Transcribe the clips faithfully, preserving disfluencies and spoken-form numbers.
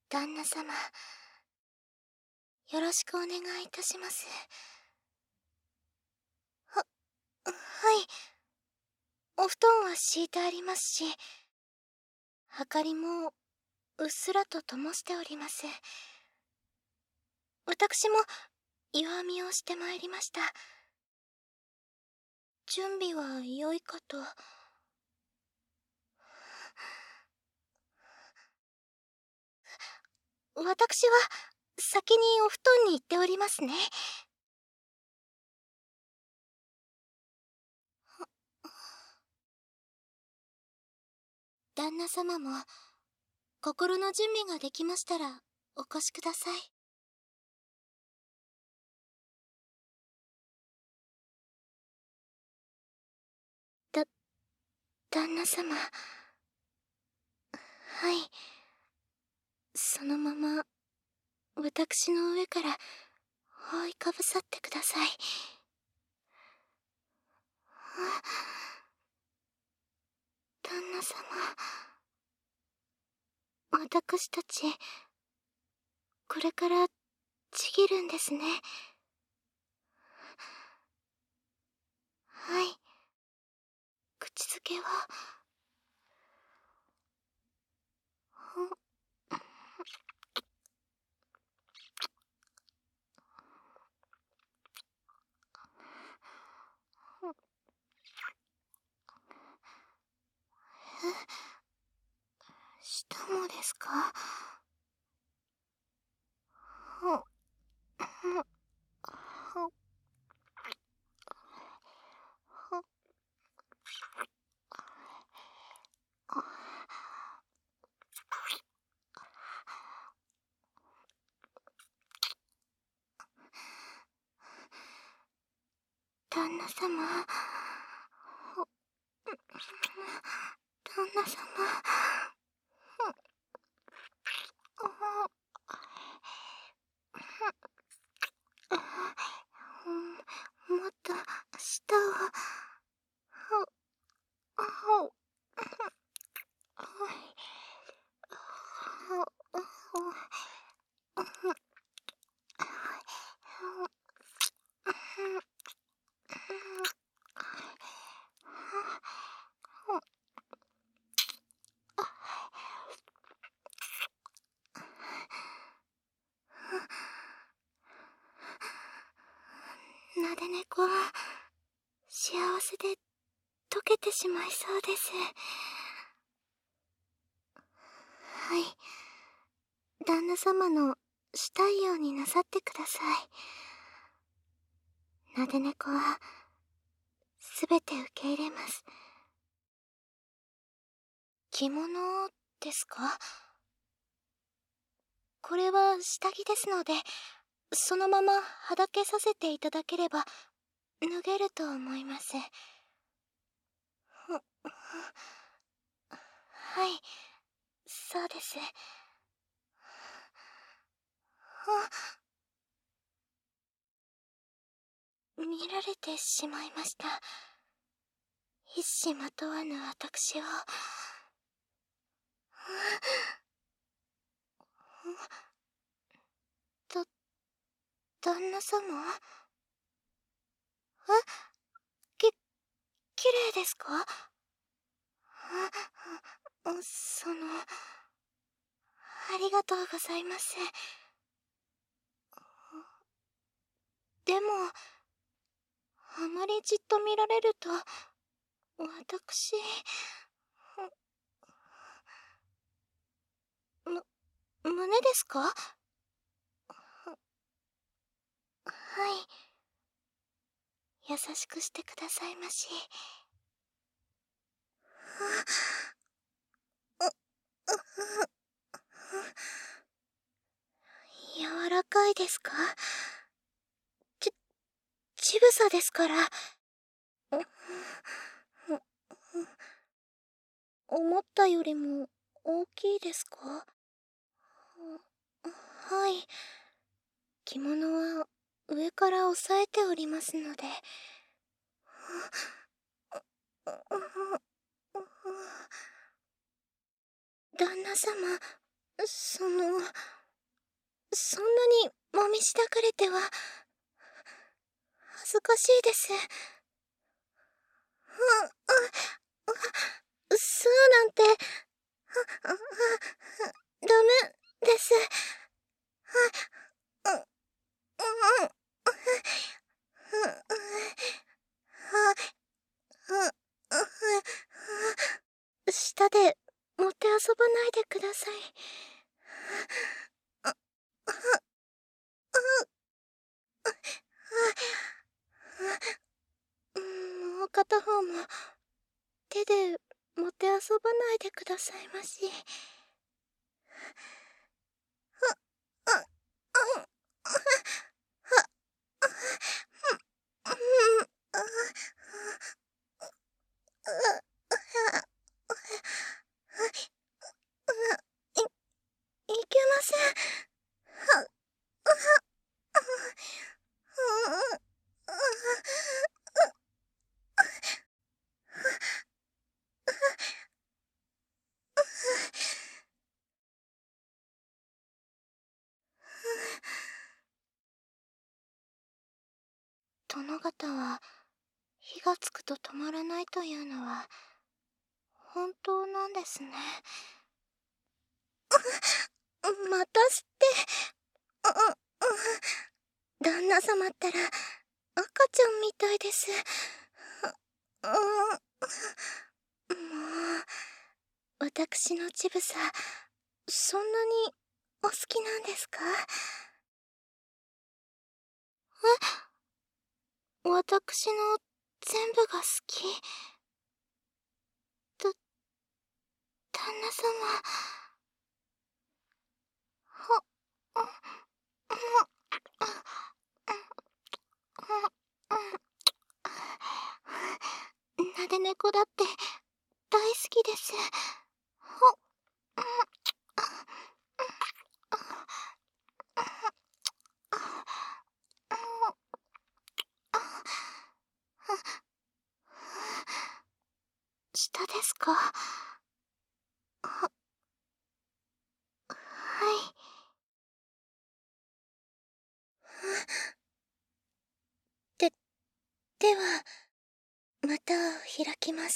旦那様、よろしくお願いいたします。は、はい。お布団は敷いてありますし、明かりもうっすらと灯しております。私も弱みをしてまいりました。準備は良いかと。私は先にお布団に行っておりますね。旦那様も心の準備ができましたらお越しください。だ、旦那様。はい。そのまま私の上から覆いかぶさってください。旦那様、私たちこれからちぎるんですね。はい。口づけは舌もですか？旦那様、旦那様、もっと舌を。なで猫は幸せで溶けてしまいそうです。はい。旦那様のしたいようになさってください。なで猫はすべて受け入れます。着物ですか？これは下着ですので、そのままはだけさせていただければ脱げると思います。はい、そうです。見られてしまいました。一糸まとわぬ私を。だ、旦那様？え？き、綺麗ですか？その、ありがとうございます。でも、あまりじっと見られると、私、む、胸ですか？はい。優しくしてくださいまし。柔らかいですか？ち、ちぶさですから。思ったよりも大きいですか？はい。着物は上から押さえておりますので。旦那様、 その、そんなにもみしだかれては、恥ずかしいです。うん、あ、あ、そうなんて、あ、あ、ダメです。あ、うん、うん、うん、下でもてあそばないでください。もう片方も手でもてあそばないでくださいまし。い、いけません。殿方は火がつくと止まらないというのは本当なんですね。またして、旦那様ったら赤ちゃんみたいです。もう、私の乳房、そんなにお好きなんですか？え、私の全部が好き？だ、旦那様。ほ、なで猫だって大好きです。ほ、下ですか？は、はい。で、では、また開きます。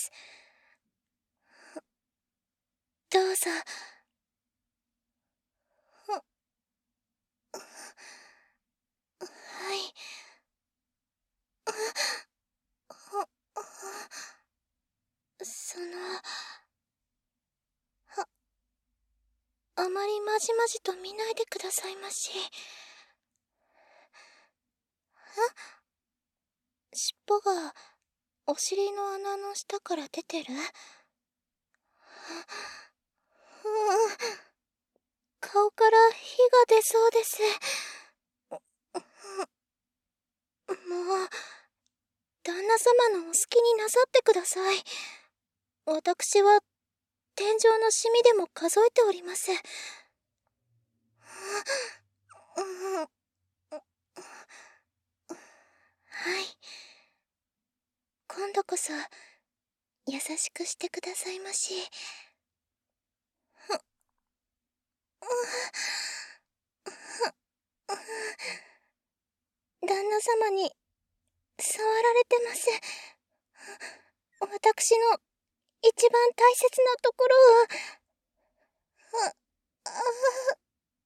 どうぞ。は、はい。は、その、は、あまりまじまじと見ないでくださいまし。え、尻尾がお尻の穴の下から出てる？うん、顔から火が出そうです。もう、旦那様のお好きになさってください。私は天井のシミでも数えております。はい。今度こそ優しくしてくださいまし。旦那様に触られてます。私の一番大切なところを。あ、あ、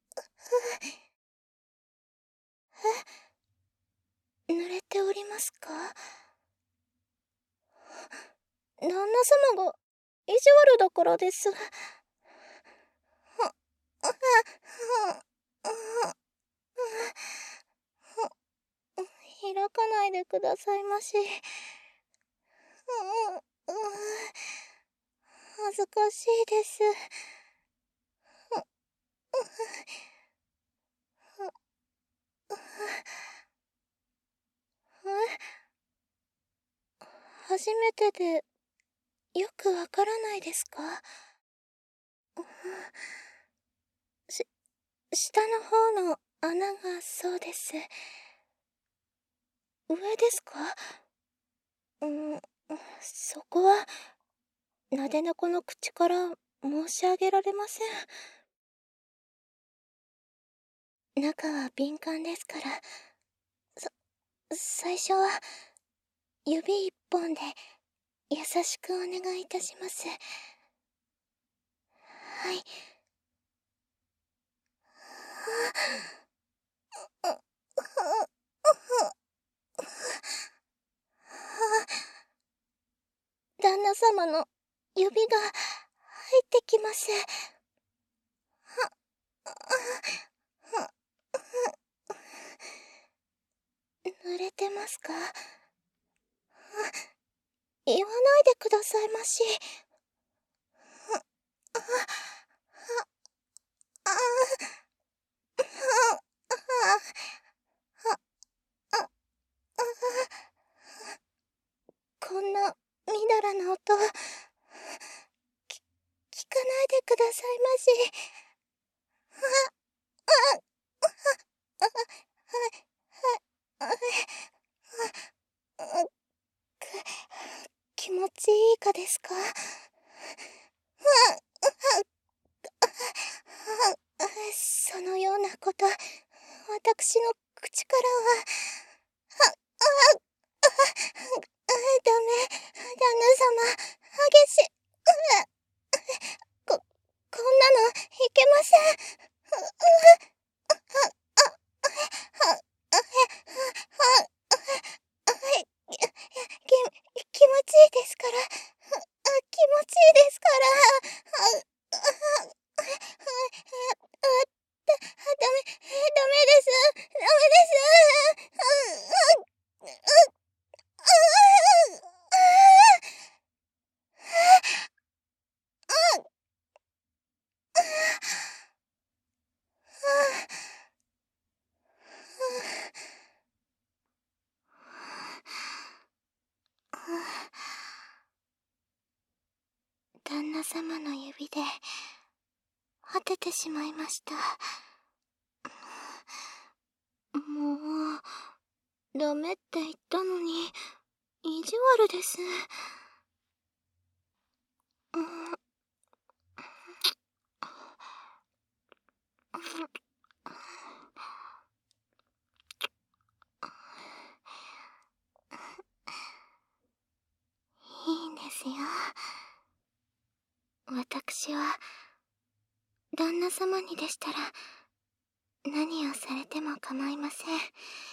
え、濡れておりますか？旦那様が意地悪だからです。開かないでくださいまし。恥ずかしいです。初めてでよくわからないですか？し、下の方の穴がそうです。上ですか？うん、そこは、なでなこの口から申し上げられません。 中は敏感ですから。さ、最初は指一本で優しくお願いいたします。はい。旦那様の指が入ってきます。濡れてますか？言わないでくださいまし。こんなみだらな音、き、聞かないでくださいまし。気持ちいいかですか？そのようなこと、私の口からは、ダメ、旦那様、激しい。こ、こんなのいけません。き、気持ちいいですから。気持ちいいですから。ダメ、ダメです。ダメです。旦那様の指で果ててしまいました。もうダメって言ったのに意地悪です。うん、いいんですよ。私は旦那様にでしたら何をされても構いません。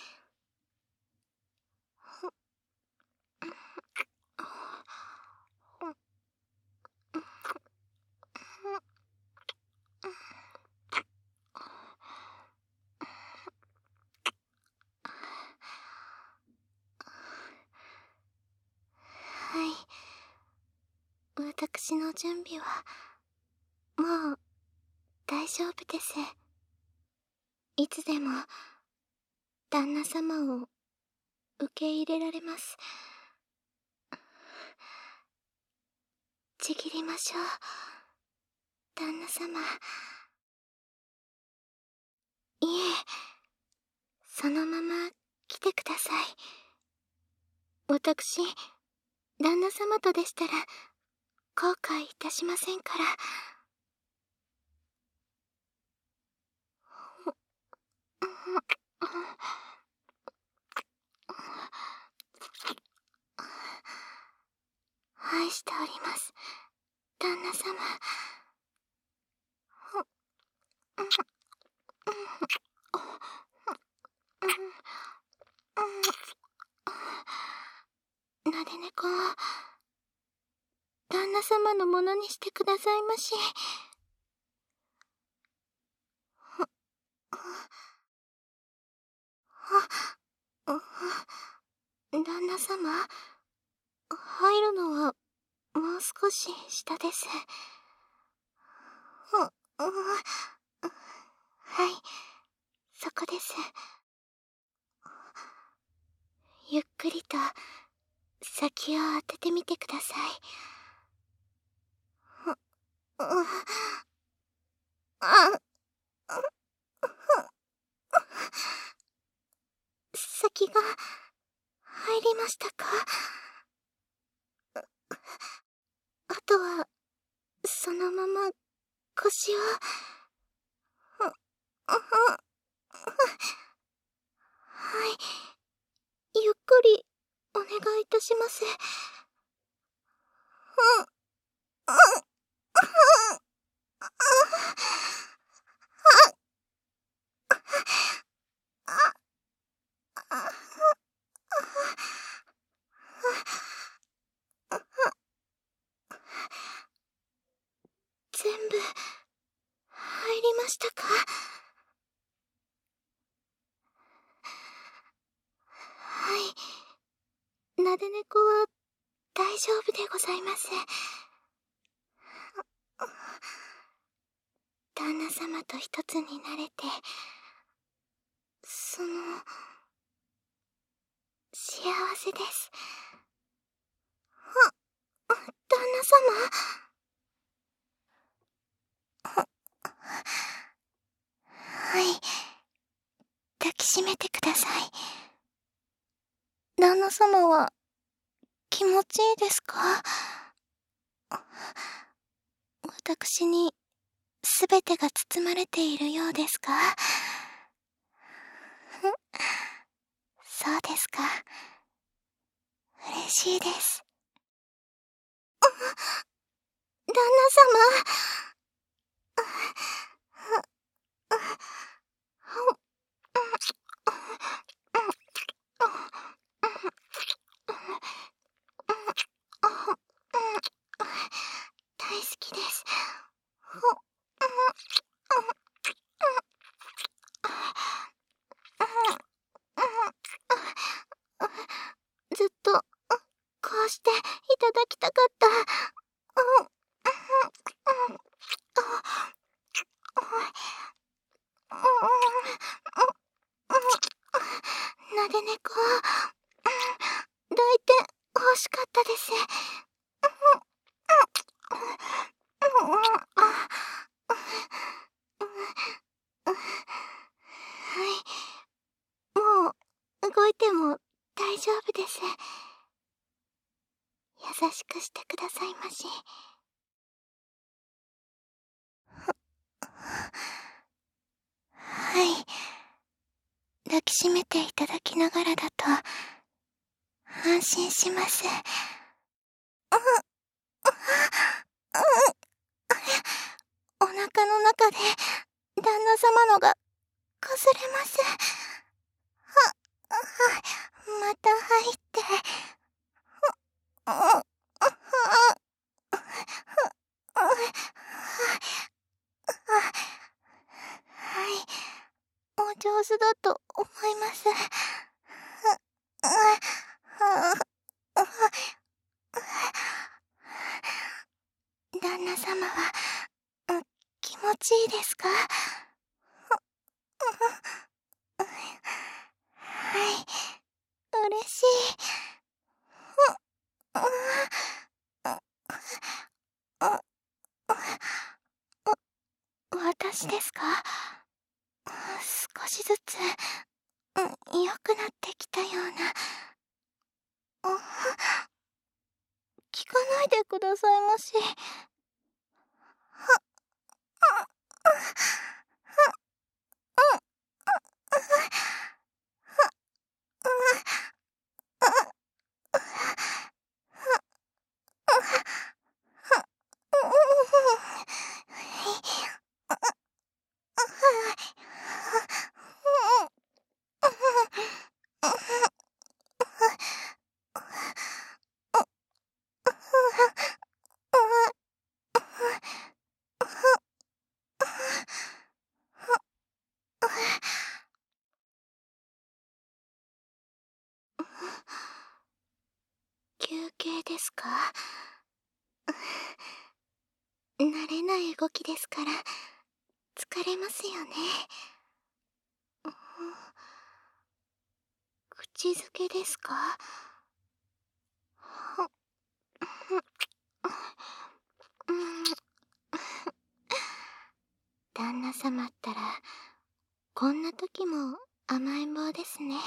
はい。私の準備はもう大丈夫です。いつでも旦那様を受け入れられます。ちぎりましょう、旦那様。いえ、そのまま来てください。私、旦那様とでしたら後悔いたしませんから。愛しております、旦那様。なで猫を旦那様のものにしてくださいまし。旦那様、入るのはもう少し下です。はい、そこです。ゆっくりと先を当ててみてください。あ、先が入りましたか？あとはそのまま腰を。 願いいたします。うん、うん、全部入りましたか？はい、なで猫は大丈夫でございます。旦那様と一つになれて、その幸せです。旦那様。はい、抱きしめてください。旦那様は気持ちいいですか？私にすべてが包まれているようですか？そうですか。嬉しいです。旦那様。大好きです。ずっとこうしていただきたかった。なで猫、抱いて欲しかったです。はい、もう動いても大丈夫です。優しくしてくださいまし。はい、抱きしめていただきながらだと安心します。お腹の中で旦那様のがこすれます。また入って。はい、お上手だと思います。旦那様は気持ちいいですか？はい、嬉しい。私ですか？少しずつ良くなってきたような。聞かないでくださいまし。休憩ですか？慣れない動きですから疲れますよね。口づけですか？旦那様ったらこんな時も甘えん坊ですね。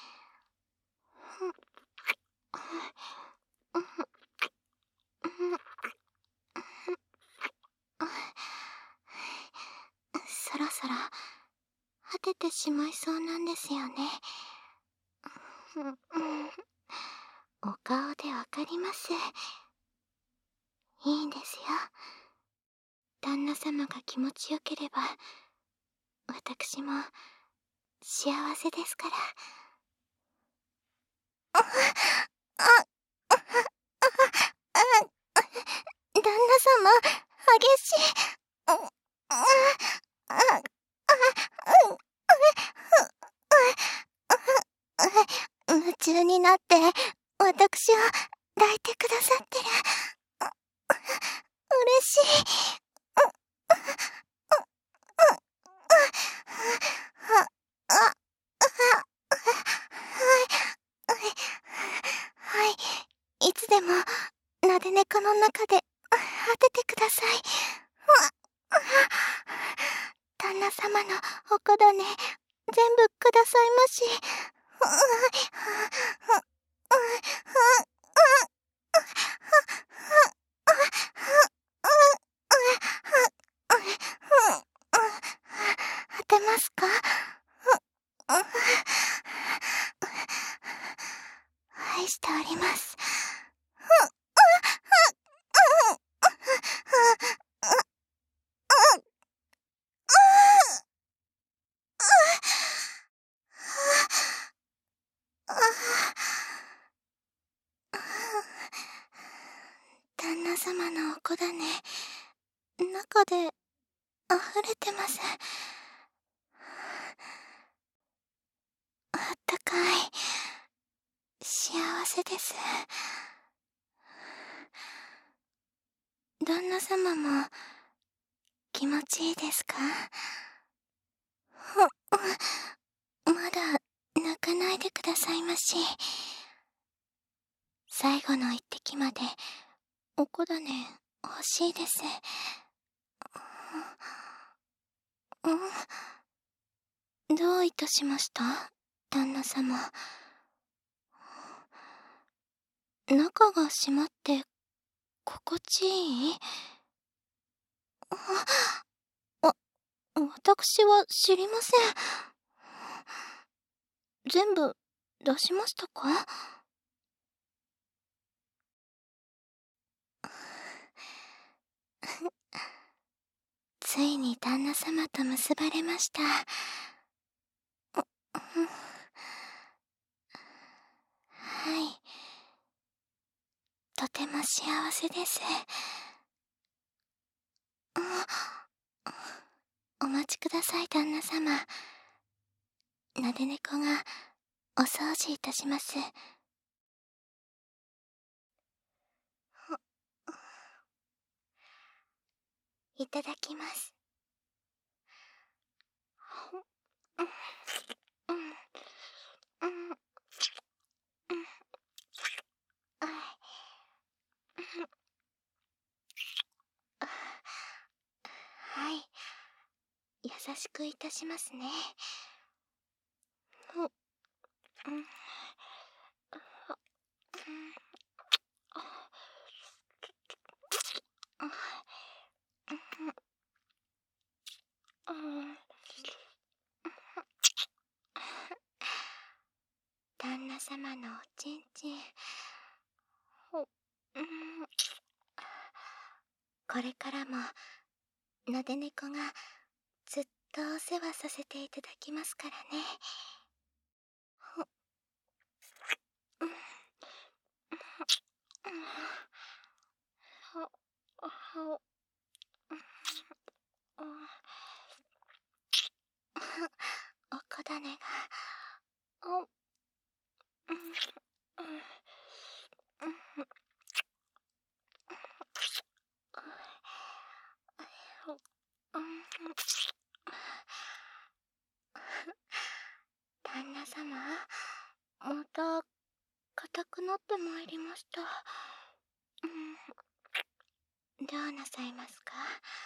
そろそろ果ててしまいそうなんですよね。 お顔でわかります。いいんですよ。旦那様が気持ちよければ、私も幸せですから。あ、あ、あ、あ、旦那様、激しい。あ、あ、あ、夢中になって私を抱いてくださってる。嬉しい。はい、いつでもなで猫の中で当ててください。旦那様のおこだね全部くださいまし。当てますか？愛しております。旦那様のおこだね、中で溢れてます。あったかい、幸せです。旦那様も気持ちいいですか？まだ泣かないでくださいまし。最後の一滴までおこだね欲しいです。ん？どういたしました？旦那様。中が閉まって心地いい？あ、わ、私は知りません。全部出しましたか？ついに旦那様と結ばれました。はい。とても幸せです。お待ちください、旦那様。なで猫がお掃除いたします。いただきます。はい。優しくいたしますね。旦那様のおちんちん。これからもなで猫がずっとお世話させていただきますからね。おこだねがお旦那様、また硬くなってまいりました。どうなさいますか？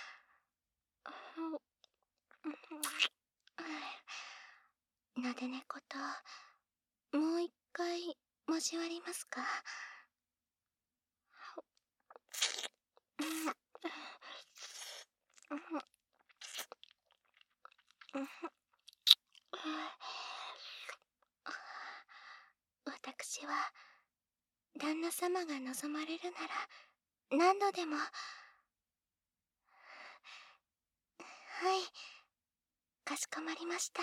なで猫ともう一回交わりますか？私は旦那様が望まれるなら何度でも。はい、かしこまりました。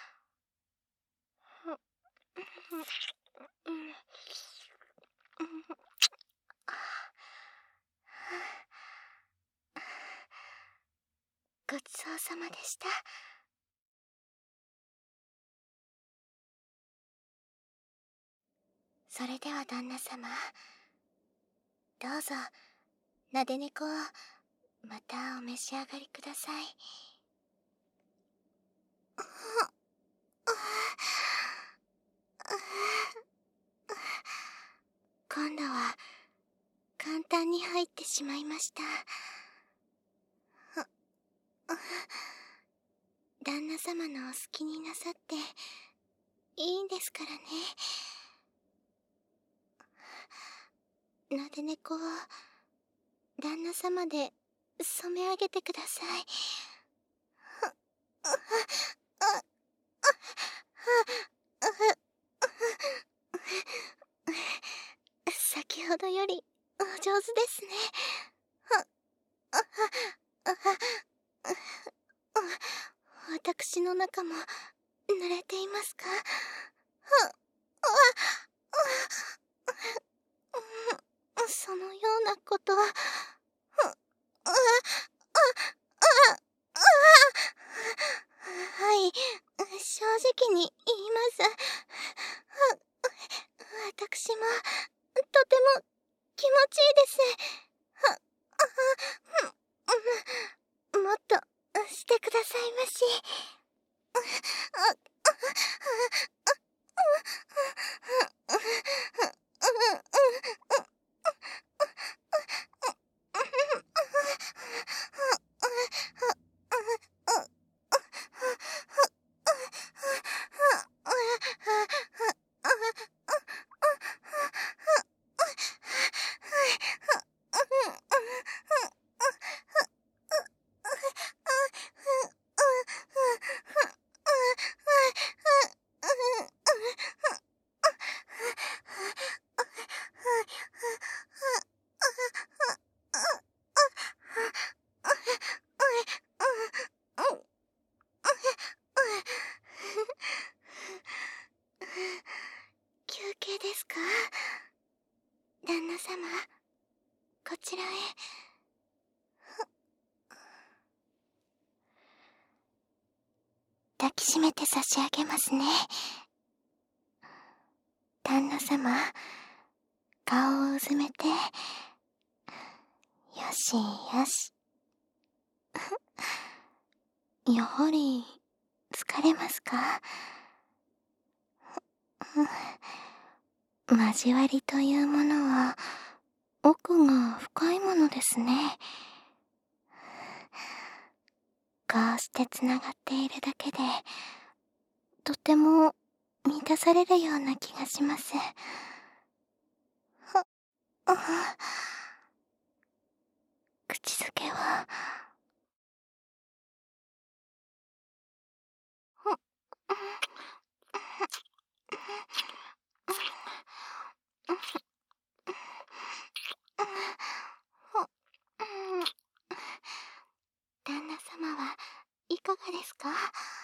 ごちそうさまでした。それでは旦那様、どうぞなで猫をまたお召し上がりください。今度は簡単に入ってしまいました。旦那様のお好きになさっていいんですからね。なで猫を旦那様で染め上げてください。先ほどよりお上手ですね。私の中も濡れていますか？そのようなことは、はい、正直に言います。私もとても気持ちいいです。もっとしてくださいまし。休憩ですか？旦那様、こちらへ。抱きしめて差し上げますね。旦那様、顔をうずめて。よしよし。やはり疲れますか？交わりというものは奥が深いものですね。こうしてつながっているだけでとても満たされるような気がします。口づけは旦那様はいかがですか？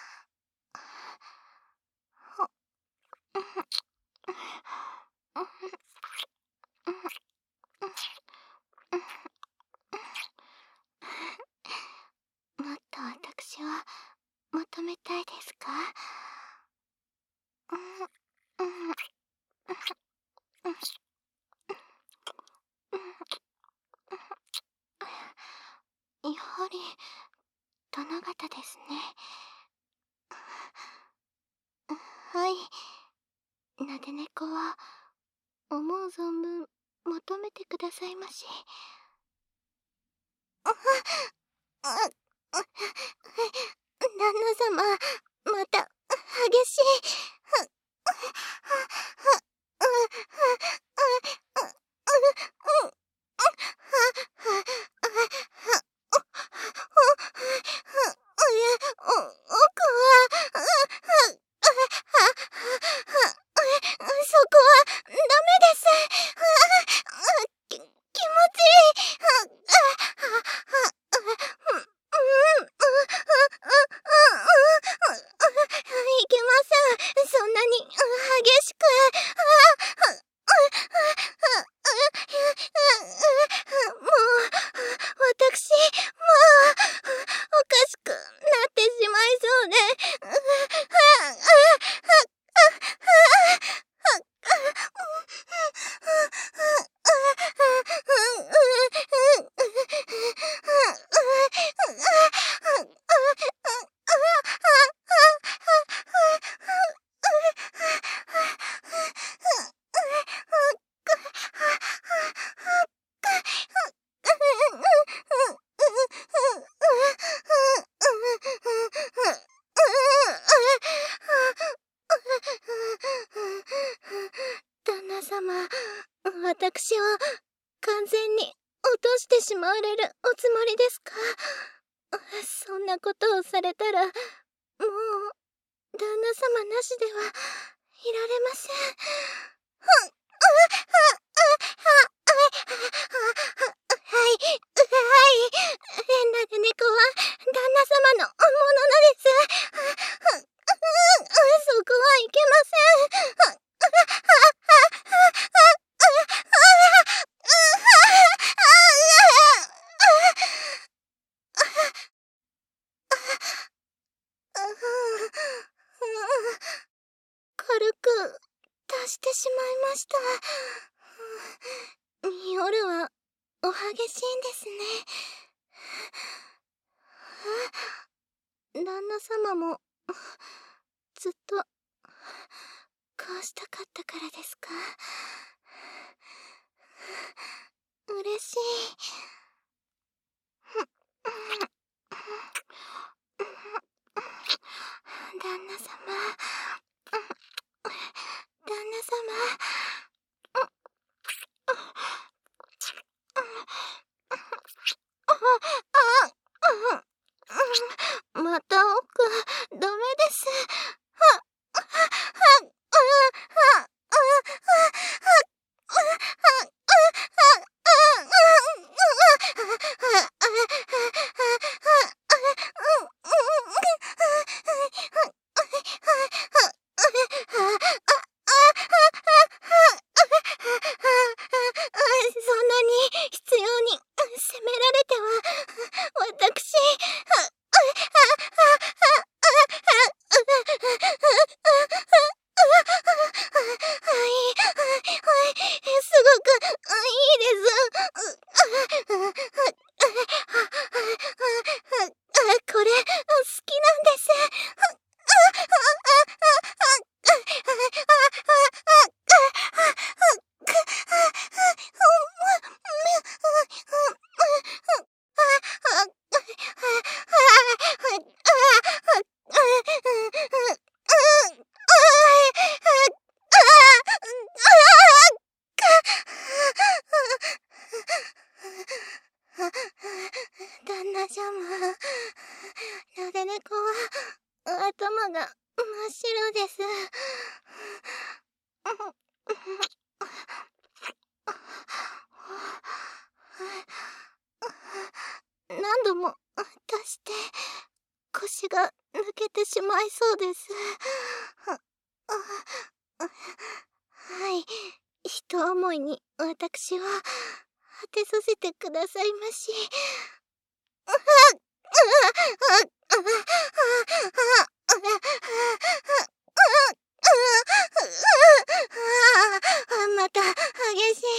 もっと私を求めたいですか？やはり殿方ですね。はい、なで猫は思う存分求めてくださいまし。旦那様、また激しい。そこはダメです。 私を完全に落としてしまわれるおつもりですか？そんなことをされたら、もう、旦那様なしではいられません。はい、はい。なで猫は旦那様のものです。そこはいけません。軽く足してしまいました。夜はお激しいんですね。旦那様もずっとこうしたかったからですか？嬉しい。旦那様、旦那様。また奥、ダメです。そんなに必要に責められては、私、はい、はい、すごくいいです。これ、好きなんです。旦那様、なで猫は頭が真っ白です。何度も足して腰が抜けてしまいそうです。はい、一思いに私は果てさせてくださいまし。また激しい。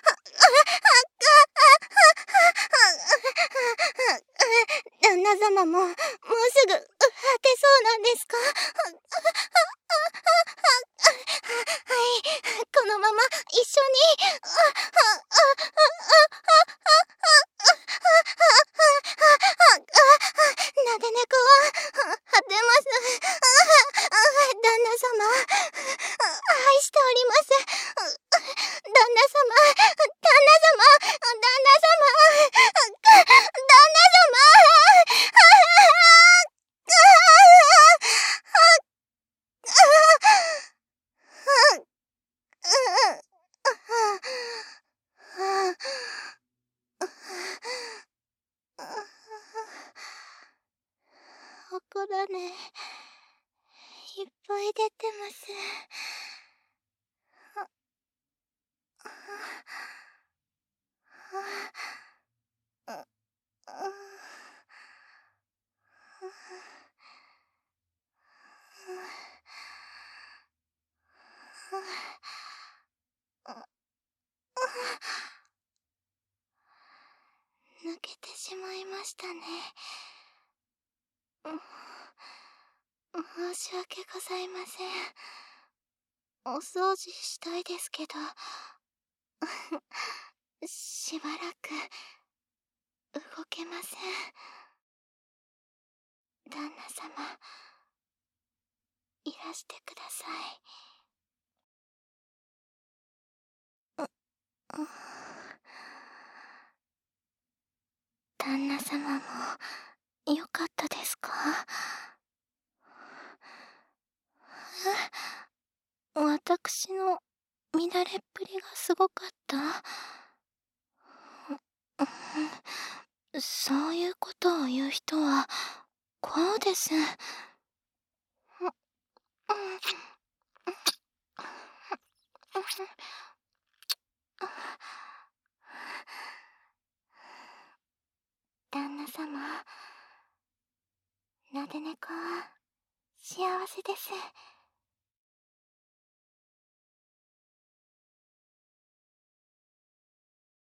旦那様ももうすぐ果てそうなんですか？はい、このまま一緒に。なで猫は果てます。旦那様、愛しております。旦那様、旦那様、旦那様、旦那様。おこだね、いっぱい出てます。抜けてしまいましたね。申し訳ございません。お掃除したいですけど、しばらく動けません。旦那様、いらしてください。 旦那様もよかったですか？私の乱れっぷりがすごかった？そういうことを言う人はこうです。旦那様、なで猫は幸せです。